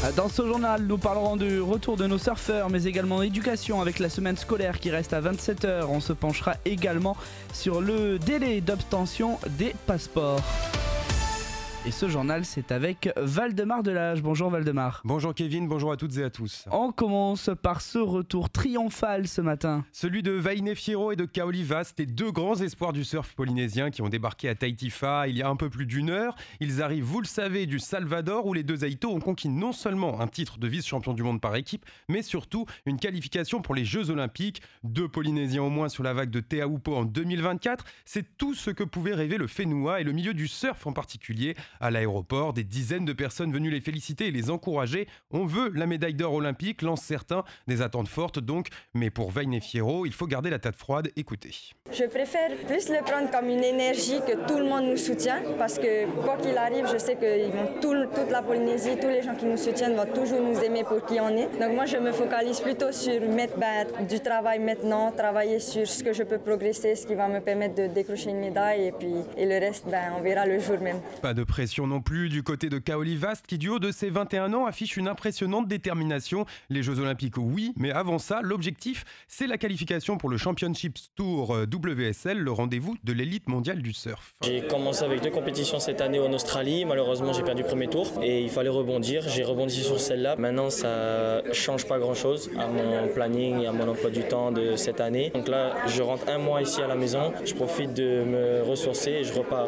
Dans ce journal, nous parlerons du retour de nos surfeurs, mais également d'éducation avec la semaine scolaire qui reste à 27h. On se penchera également sur le délai d'obtention des passeports. Et ce journal, c'est avec Valdemar Delage. Bonjour Valdemar. Bonjour Kevin, bonjour à toutes et à tous. On commence par ce retour triomphal ce matin. Celui de Vaine Fierro et de Kaoli Vast, les deux grands espoirs du surf polynésien qui ont débarqué à Tahiti-Fa il y a un peu plus d'une heure. Ils arrivent, vous le savez, du Salvador où les deux Aïtos ont conquis non seulement un titre de vice-champion du monde par équipe, mais surtout une qualification pour les Jeux Olympiques. 2 Polynésiens au moins sur la vague de Te Aupo en 2024. C'est tout ce que pouvait rêver le Whenua et le milieu du surf en particulier. À l'aéroport, des dizaines de personnes venues les féliciter et les encourager. On veut la médaille d'or olympique, lancent certains. Des attentes fortes donc, mais pour Vaine Fierro, il faut garder la tête froide. Écoutez. Je préfère plus le prendre comme une énergie que tout le monde nous soutient, parce que quoi qu'il arrive, je sais que toute la Polynésie, tous les gens qui nous soutiennent vont toujours nous aimer pour qui on est. Donc moi, je me focalise plutôt sur mettre du travail maintenant, travailler sur ce que je peux progresser, ce qui va me permettre de décrocher une médaille, et le reste, on verra le jour même. Pas de pression non plus du côté de Kaoli Vast qui, du haut de ses 21 ans, affiche une impressionnante détermination. Les Jeux Olympiques, oui, mais avant ça, l'objectif, c'est la qualification pour le Championship Tour WSL, le rendez-vous de l'élite mondiale du surf. J'ai commencé avec 2 compétitions cette année en Australie. Malheureusement, j'ai perdu le premier tour et il fallait rebondir. J'ai rebondi sur celle-là. Maintenant, ça change pas grand-chose à mon planning et à mon emploi du temps de cette année. Donc là, je rentre un mois ici à la maison. Je profite de me ressourcer et je repars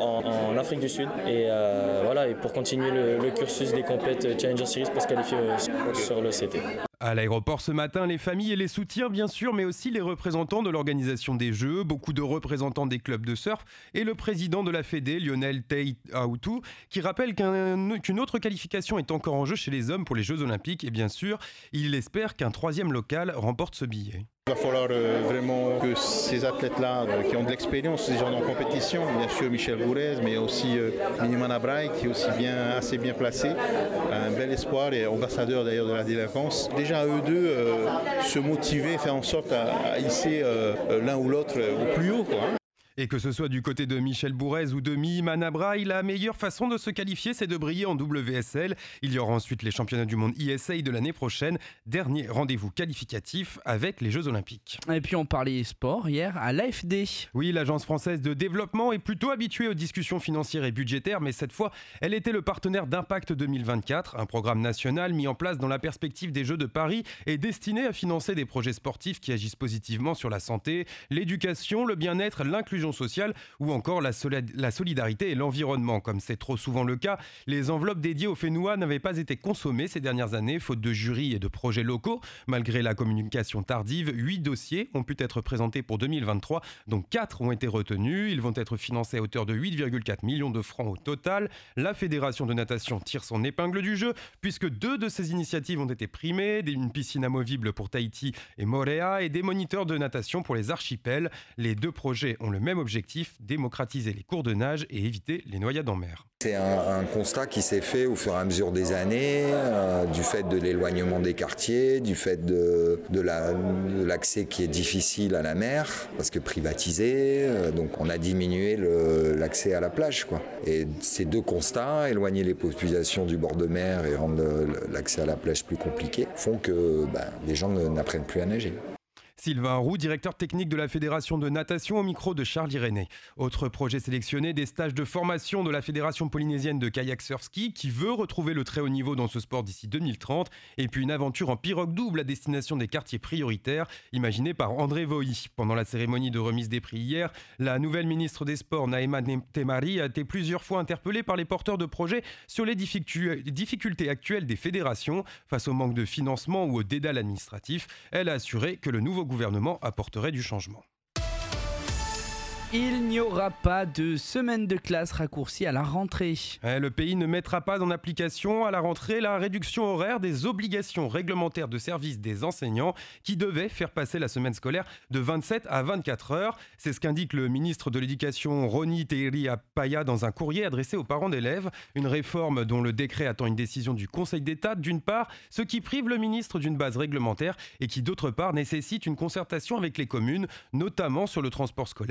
en Afrique du Sud. Et voilà, et pour continuer le cursus des compètes Challenger Series pour se qualifier sur le CT. À l'aéroport ce matin, les familles et les soutiens bien sûr, mais aussi les représentants de l'organisation des Jeux, beaucoup de représentants des clubs de surf et le président de la Fédé, Lionel Tei Autu, qui rappelle qu'une autre qualification est encore en jeu chez les hommes pour les Jeux Olympiques et bien sûr, il espère qu'un 3e local remporte ce billet. Il va falloir vraiment que ces athlètes-là qui ont de l'expérience, déjà en compétition, bien sûr Michel Bourez, mais aussi Minimana Braille qui est aussi assez bien placé, un bel espoir et ambassadeur d'ailleurs de la délinquance. Déjà à eux deux se motiver, faire en sorte à hisser l'un ou l'autre au plus haut, quoi. Et que ce soit du côté de Michel Bourez ou de Minimana Braille, la meilleure façon de se qualifier, c'est de briller en WSL. Il y aura ensuite les championnats du monde ISA de l'année prochaine. Dernier rendez-vous qualificatif avec les Jeux Olympiques. Et puis on parlait sport hier à l'AFD. Oui, l'Agence française de développement est plutôt habituée aux discussions financières et budgétaires, mais cette fois, elle était le partenaire d'Impact 2024, un programme national mis en place dans la perspective des Jeux de Paris et destiné à financer des projets sportifs qui agissent positivement sur la santé, l'éducation, le bien-être, l'inclusion sociale ou encore la solidarité et l'environnement. Comme c'est trop souvent le cas, les enveloppes dédiées au Whenua n'avaient pas été consommées ces dernières années, faute de jurys et de projets locaux. Malgré la communication tardive, 8 dossiers ont pu être présentés pour 2023, dont 4 ont été retenus. Ils vont être financés à hauteur de 8,4 millions de francs au total. La Fédération de natation tire son épingle du jeu, puisque 2 de ces initiatives ont été primées, une piscine amovible pour Tahiti et Moorea et des moniteurs de natation pour les archipels. Les 2 projets ont le même objectif, démocratiser les cours de nage et éviter les noyades en mer. C'est un constat qui s'est fait au fur et à mesure des années, du fait de l'éloignement des quartiers, du fait de l'accès qui est difficile à la mer, parce que privatisé, donc on a diminué l'accès à la plage, quoi. Et ces 2 constats, éloigner les populations du bord de mer et rendre l'accès à la plage plus compliqué, font que les gens n'apprennent plus à nager. Sylvain Roux, directeur technique de la Fédération de natation au micro de Charles Irénée. Autre projet sélectionné, des stages de formation de la Fédération polynésienne de kayak surf ski qui veut retrouver le très haut niveau dans ce sport d'ici 2030 et puis une aventure en pirogue double à destination des quartiers prioritaires imaginée par André Voï. Pendant la cérémonie de remise des prix hier, la nouvelle ministre des Sports, Naema Temari, a été plusieurs fois interpellée par les porteurs de projets sur les difficultés actuelles des fédérations face au manque de financement ou au dédale administratif. Elle a assuré que le nouveau gouvernement apporterait du changement. Il n'y aura pas de semaine de classe raccourcie à la rentrée. Le pays ne mettra pas en application à la rentrée la réduction horaire des obligations réglementaires de service des enseignants qui devaient faire passer la semaine scolaire de 27 à 24 heures. C'est ce qu'indique le ministre de l'Éducation Roni Teiri Apaya dans un courrier adressé aux parents d'élèves. Une réforme dont le décret attend une décision du Conseil d'État d'une part, ce qui prive le ministre d'une base réglementaire et qui d'autre part nécessite une concertation avec les communes, notamment sur le transport scolaire et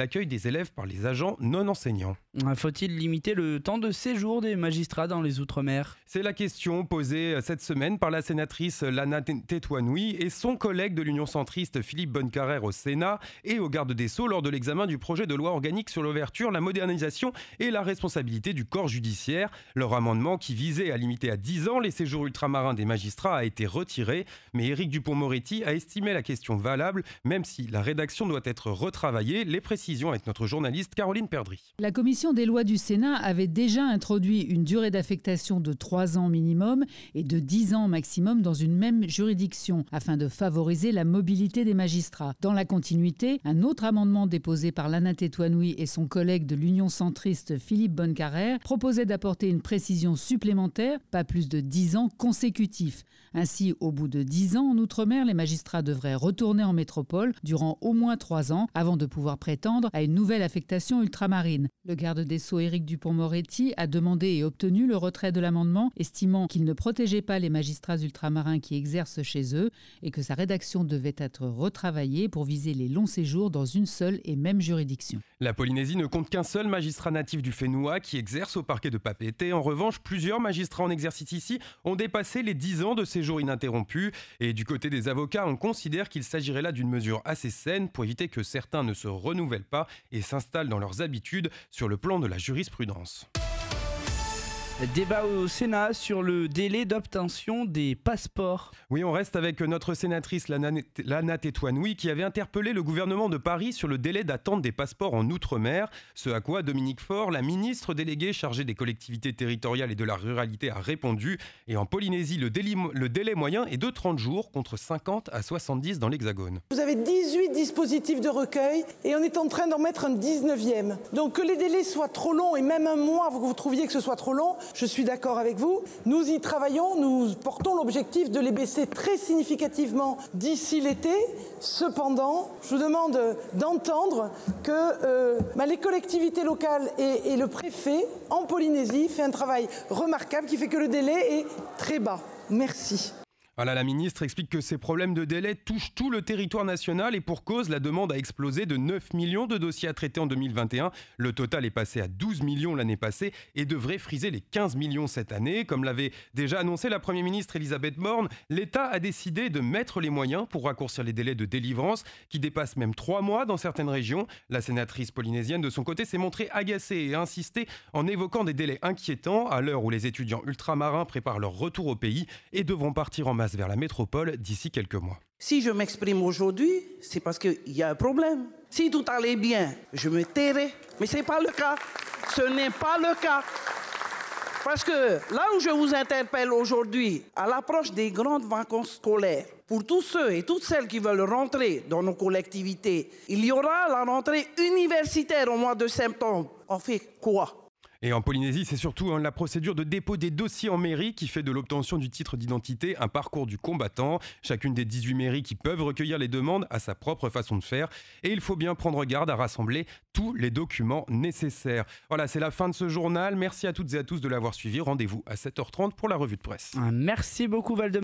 l'accueil des élèves par les agents non enseignants. Faut-il limiter le temps de séjour des magistrats dans les Outre-mer ? C'est la question posée cette semaine par la sénatrice Lana Tetuanui et son collègue de l'Union centriste Philippe Bonnecarrère au Sénat et au garde des Sceaux lors de l'examen du projet de loi organique sur l'ouverture, la modernisation et la responsabilité du corps judiciaire. Leur amendement qui visait à limiter à 10 ans les séjours ultramarins des magistrats a été retiré, mais Éric Dupond-Moretti a estimé la question valable, même si la rédaction doit être retravaillée. Les précisions avec notre journaliste Caroline Perdry. La commission des lois du Sénat avait déjà introduit une durée d'affectation de 3 ans minimum et de 10 ans maximum dans une même juridiction, afin de favoriser la mobilité des magistrats. Dans la continuité, un autre amendement déposé par Lana Tetuanui et son collègue de l'Union centriste Philippe Bonnecarrère proposait d'apporter une précision supplémentaire, pas plus de 10 ans consécutifs. Ainsi, au bout de 10 ans en Outre-mer, les magistrats devraient retourner en métropole durant au moins 3 ans avant de pouvoir prétendre à une nouvelle affectation ultramarine. Le garde des Sceaux Éric Dupond-Moretti a demandé et obtenu le retrait de l'amendement, estimant qu'il ne protégeait pas les magistrats ultramarins qui exercent chez eux et que sa rédaction devait être retravaillée pour viser les longs séjours dans une seule et même juridiction. La Polynésie ne compte qu'un seul magistrat natif du Fénois qui exerce au parquet de Papeete. En revanche, plusieurs magistrats en exercice ici ont dépassé les 10 ans de séjour ininterrompu. Et du côté des avocats, on considère qu'il s'agirait là d'une mesure assez saine pour éviter que certains ne se renouvellent pas et s'installent dans leurs habitudes sur le plan de la jurisprudence. Débat au Sénat sur le délai d'obtention des passeports. Oui, on reste avec notre sénatrice Lana Tetuanui qui avait interpellé le gouvernement de Paris sur le délai d'attente des passeports en Outre-mer. Ce à quoi Dominique Faure, la ministre déléguée chargée des collectivités territoriales et de la ruralité, a répondu. Et en Polynésie, le délai moyen est de 30 jours contre 50 à 70 dans l'Hexagone. Vous avez 18 dispositifs de recueil et on est en train d'en mettre un 19e. Donc que les délais soient trop longs et même un mois, vous trouviez que ce soit trop long, je suis d'accord avec vous. Nous y travaillons, nous portons l'objectif de les baisser très significativement d'ici l'été. Cependant, je vous demande d'entendre que les collectivités locales et le préfet en Polynésie fait un travail remarquable qui fait que le délai est très bas. Merci. Voilà, la ministre explique que ces problèmes de délai touchent tout le territoire national et pour cause, la demande a explosé de 9 millions de dossiers à traiter en 2021. Le total est passé à 12 millions l'année passée et devrait friser les 15 millions cette année. Comme l'avait déjà annoncé la Première ministre Elisabeth Borne, l'État a décidé de mettre les moyens pour raccourcir les délais de délivrance qui dépassent même 3 mois dans certaines régions. La sénatrice polynésienne de son côté s'est montrée agacée et a insisté en évoquant des délais inquiétants à l'heure où les étudiants ultramarins préparent leur retour au pays et devront partir en masse vers la métropole d'ici quelques mois. Si je m'exprime aujourd'hui, c'est parce qu'il y a un problème. Si tout allait bien, je me tairais. Mais ce n'est pas le cas. Ce n'est pas le cas. Parce que là où je vous interpelle aujourd'hui, à l'approche des grandes vacances scolaires, pour tous ceux et toutes celles qui veulent rentrer dans nos collectivités, il y aura la rentrée universitaire au mois de septembre. On fait quoi ? Et en Polynésie, c'est surtout la procédure de dépôt des dossiers en mairie qui fait de l'obtention du titre d'identité un parcours du combattant. Chacune des 18 mairies qui peuvent recueillir les demandes a sa propre façon de faire. Et il faut bien prendre garde à rassembler tous les documents nécessaires. Voilà, c'est la fin de ce journal. Merci à toutes et à tous de l'avoir suivi. Rendez-vous à 7h30 pour la revue de presse. Merci beaucoup Valdemar.